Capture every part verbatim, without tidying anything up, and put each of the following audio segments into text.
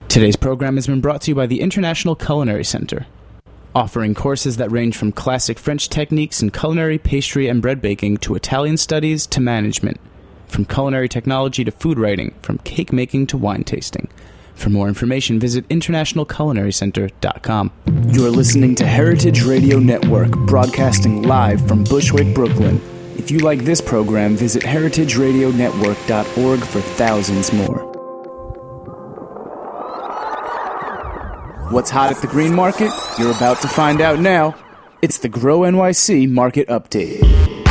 Today's program has been brought to you by the International Culinary Center, offering courses that range from classic French techniques in culinary, pastry, and bread baking to Italian studies to management, from culinary technology to food writing, from cake making to wine tasting. For more information, visit international culinary center dot com. You're listening to Heritage Radio Network, broadcasting live from Bushwick, Brooklyn. If you like this program, visit heritage radio network dot org for thousands more. What's hot at the Green Market? You're about to find out now. It's the Grow N Y C Market Update.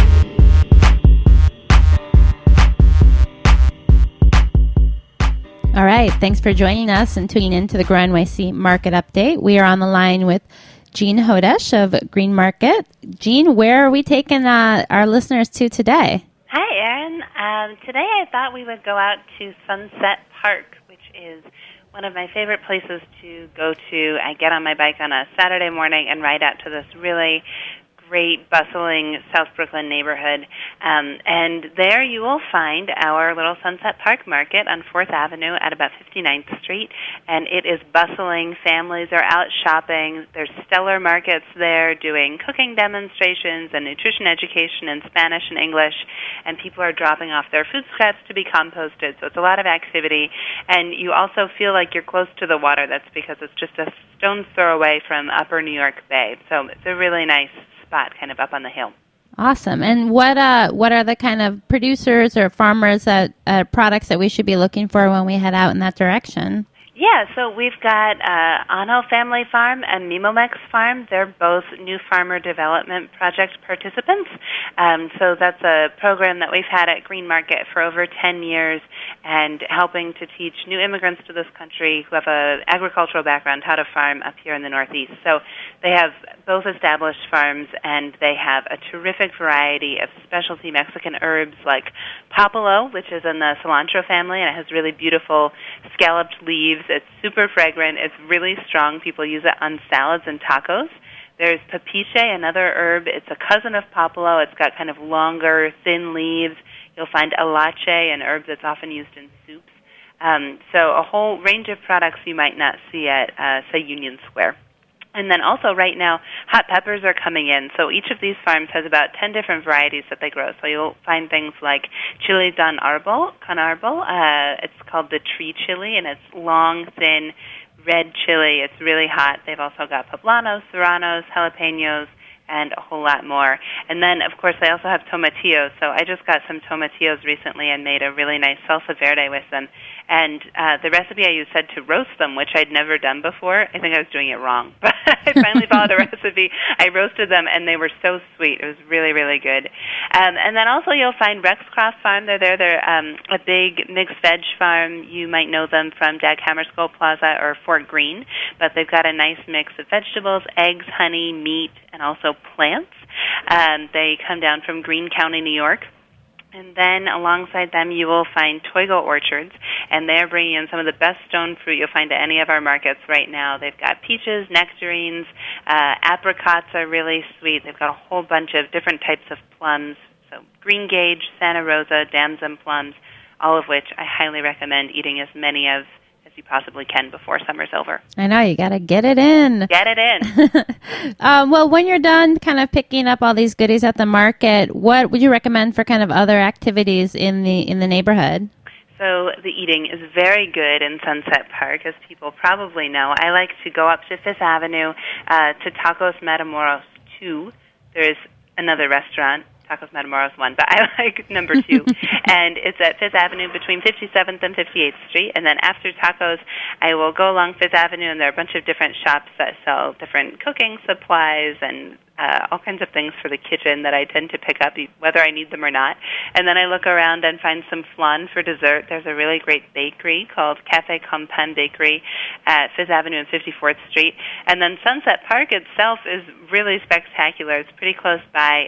All right, thanks for joining us and tuning in to the Grow N Y C Market Update. We are on the line with Jean Hodesh of Green Market. Jean, where are we taking uh, our listeners to today? Hi, Erin. Um, today I thought we would go out to Sunset Park, which is one of my favorite places to go to. I get on my bike on a Saturday morning and ride out to this really great, bustling South Brooklyn neighborhood. Um, and there you will find our little Sunset Park Market on fourth Avenue at about fifty-ninth Street. And it is bustling. Families are out shopping. There's stellar markets there doing cooking demonstrations and nutrition education in Spanish and English. And people are dropping off their food scraps to be composted. So it's a lot of activity. And you also feel like you're close to the water. That's because it's just a stone's throw away from Upper New York Bay. So it's a really nice spot kind of up on the hill. Awesome. And what uh what are the kind of producers or farmers that uh, products that we should be looking for when we head out in that direction? Yeah, so we've got uh, Ano Family Farm and Mimomex Farm. They're both New Farmer Development Project participants. Um, so that's a program that we've had at Green Market for over ten years and helping to teach new immigrants to this country who have an agricultural background how to farm up here in the Northeast. So they have both established farms, and they have a terrific variety of specialty Mexican herbs like popolo, which is in the cilantro family, and it has really beautiful scalloped leaves. It's super fragrant. It's really strong. People use it on salads and tacos. There's papiche, another herb. It's a cousin of popolo. It's got kind of longer, thin leaves. You'll find alache, an herb that's often used in soups. Um, so a whole range of products you might not see at, uh, say, Union Square. And then also right now, hot peppers are coming in. So each of these farms has about ten different varieties that they grow. So you'll find things like chili don arbol, con arbol. Uh, it's called the tree chili, and it's long, thin, red chili. It's really hot. They've also got poblanos, serranos, jalapenos, and a whole lot more. And then, of course, they also have tomatillos. So I just got some tomatillos recently and made a really nice salsa verde with them. And uh, the recipe I used said to roast them, which I'd never done before. I think I was doing it wrong. But I finally followed the recipe. I roasted them, and they were so sweet. It was really, really good. Um, and then also you'll find Rexcroft Farm. They're there. They're um, a big mixed veg farm. You might know them from Dag Hammarskjöld Plaza or Fort Greene. But they've got a nice mix of vegetables, eggs, honey, meat, and also plants. Um, they come down from Greene County, New York. And then alongside them, you will find Toigo Orchards, and they're bringing in some of the best stone fruit you'll find at any of our markets right now. They've got peaches, nectarines, uh, apricots are really sweet. They've got a whole bunch of different types of plums, so Green Gage, Santa Rosa, Damson plums, all of which I highly recommend eating as many of as you possibly can before summer's over. I know, you got to get it in. Get it in. um, well, when you're done kind of picking up all these goodies at the market, what would you recommend for kind of other activities in the in the neighborhood? So the eating is very good in Sunset Park, as people probably know. I like to go up to Fifth Avenue uh, to Tacos Matamoros two. There's another restaurant, Tacos Matamoros one, but I like number two. And it's at Fifth Avenue between fifty-seventh and fifty-eighth Street. And then after tacos, I will go along Fifth Avenue, and there are a bunch of different shops that sell different cooking supplies and uh, all kinds of things for the kitchen that I tend to pick up, whether I need them or not. And then I look around and find some flan for dessert. There's a really great bakery called Cafe Compan Bakery at Fifth Avenue and fifty-fourth Street. And then Sunset Park itself is really spectacular. It's pretty close by. It's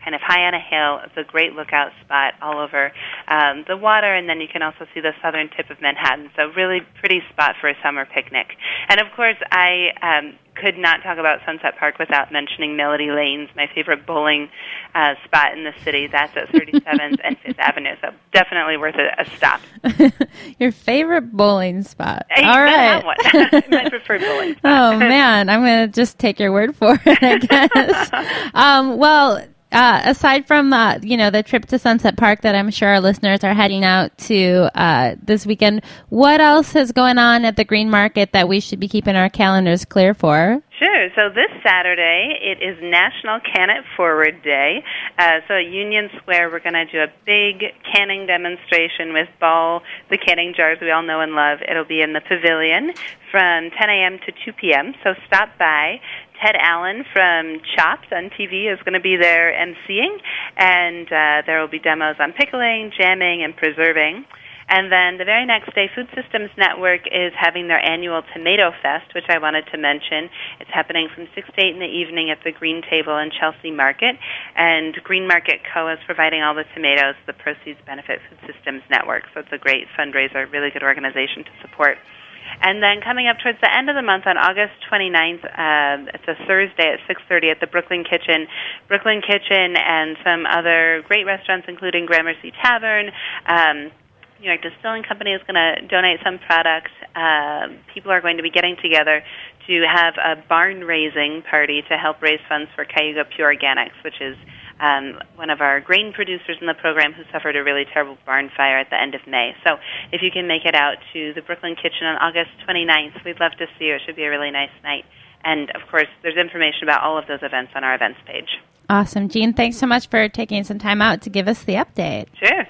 kind of high on a hill. It's a great lookout spot all over um, the water, and then you can also see the southern tip of Manhattan. So really pretty spot for a summer picnic. And of course, I um, could not talk about Sunset Park without mentioning Melody Lanes, my favorite bowling uh, spot in the city. That's at thirty-seventh and fifth Avenue, so definitely worth a, a stop. Your favorite bowling spot. I All right. Have one. My preferred bowling spot. Oh, man. I'm going to just take your word for it, I guess. um, well, Uh, aside from, uh, you know, the trip to Sunset Park that I'm sure our listeners are heading out to uh, this weekend, what else is going on at the Green Market that we should be keeping our calendars clear for? Sure. So this Saturday, it is National Can It Forward Day. Uh, so at Union Square, we're going to do a big canning demonstration with Ball, the canning jars we all know and love. It'll be in the Pavilion from ten a.m. to two p.m., so stop by. Ted Allen from Chopped on T V is going to be there emceeing, and uh, there will be demos on pickling, jamming, and preserving. And then the very next day, Food Systems Network is having their annual Tomato Fest, which I wanted to mention. It's happening from six to eight in the evening at the Green Table in Chelsea Market, and Green Market Co. is providing all the tomatoes. The proceeds benefit Food Systems Network, so it's a great fundraiser, really good organization to support. And then coming up towards the end of the month on August twenty-ninth, uh, it's a Thursday at six thirty at the Brooklyn Kitchen. Brooklyn Kitchen and some other great restaurants, including Gramercy Tavern, um, New York Distilling Company is going to donate some products. Uh, people are going to be getting together to have a barn-raising party to help raise funds for Cayuga Pure Organics, which is Um, one of our grain producers in the program who suffered a really terrible barn fire at the end of May. So if you can make it out to the Brooklyn Kitchen on August twenty-ninth, we'd love to see you. It should be a really nice night. And, of course, there's information about all of those events on our events page. Awesome. Jean, thanks so much for taking some time out to give us the update. Sure.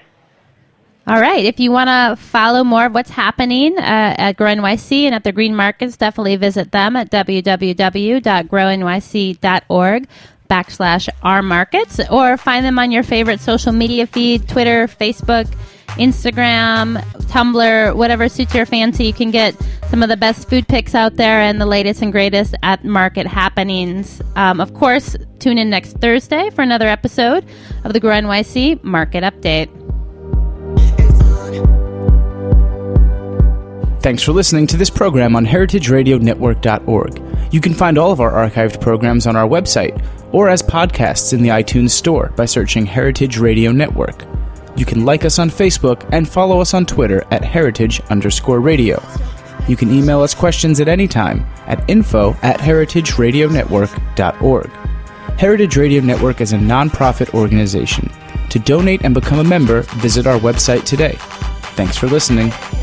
All right. If you want to follow more of what's happening uh, at Grow N Y C and at the Green Markets, definitely visit them at w w w dot grow n y c dot org. backslash our markets, or find them on your favorite social media feed, Twitter, Facebook, Instagram, Tumblr, whatever suits your fancy. You can get some of the best food picks out there and the latest and greatest at market happenings. Um, of course, tune in next Thursday for another episode of the Grow N Y C Market Update. Thanks for listening to this program on heritage radio network dot org. You can find all of our archived programs on our website or as podcasts in the iTunes Store by searching Heritage Radio Network. You can like us on Facebook and follow us on Twitter at heritage underscore radio. You can email us questions at any time at info at heritage radio network dot org. Heritage Radio Network is a nonprofit organization. To donate and become a member, visit our website today. Thanks for listening.